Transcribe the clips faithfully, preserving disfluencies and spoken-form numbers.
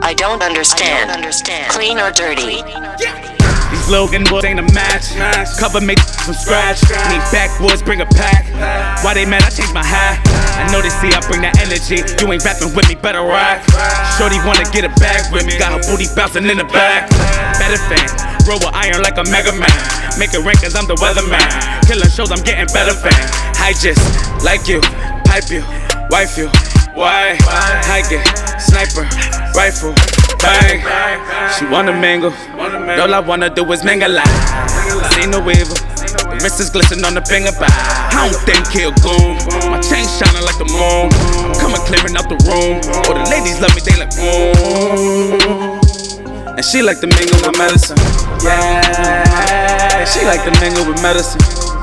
I don't understand. I don't understand. Clean or dirty? These Logan boys ain't a match. Cover me from scratch. Need backwoods, bring a pack. Why they mad? I changed my hat. I know they see I bring that energy. You ain't rapping with me, better rock. Shorty wanna get a bag with me. Got her booty bouncing in the back. Better fan. Roll with iron like a Mega Man. Make it rain cause I'm the weatherman. Killing shows, I'm getting better fan. I just like you, pipe you, wife you. Why? I get sniper, rifle, bang. She wanna mingle. All I wanna do is mingle out. See no evil. The wrist is glistening on the finger back. I don't think he'll goon. My chain shining like the moon. I'm coming clearing out the room. All the ladies love me, they like mmm. And she like to mingle with medicine. Yeah. She like to mingle with medicine.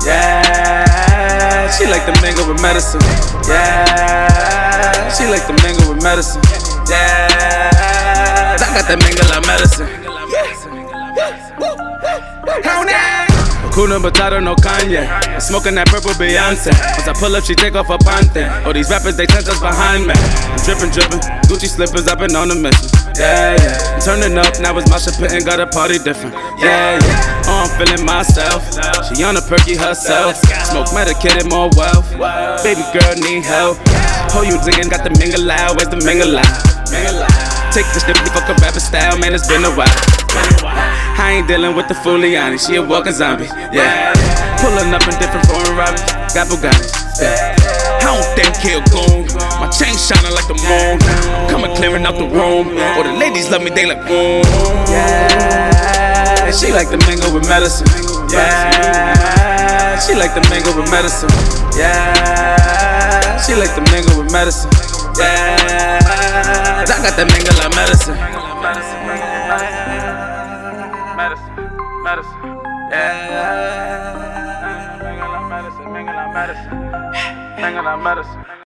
Yeah. She like to mingle with medicine. Yeah. She like to mingle with medicine. Yeah. I got that mingle of medicine. Hakuna Matata, no Kanye. I'm smoking that purple Beyonce. Once I pull up, she take off her pante. All these rappers, they ten just behind me. I'm drippin', drippin', Gucci slippers, I've been on a mission. Yeah, yeah. I'm turning up, now it's Masha Pit and got a party different. Yeah, yeah. Oh, I'm feeling myself. She on a perky herself. Smoke medicated, more wealth. Baby girl need help. Oh, you dingin', got the mingle loud. Where's the mingle loud? Take this dip, fuck a rapper style, man, it's been a while. I ain't dealing with the Fuliani, she a walking zombie. Yeah, pulling up in different foreign robbers, got Bugattis. Yeah. I don't think he'll goon. My chain shining like the moon. Coming clearing out the room. All the ladies love me, they like boom. Yeah, she like to mingle with medicine. Yeah, she like to mingle with medicine. Yeah, she like to mingle with medicine. Yeah, I got that mingle of medicine. Medicine, medicine, yeah. Mingle of medicine, mingle of medicine, mingle of medicine.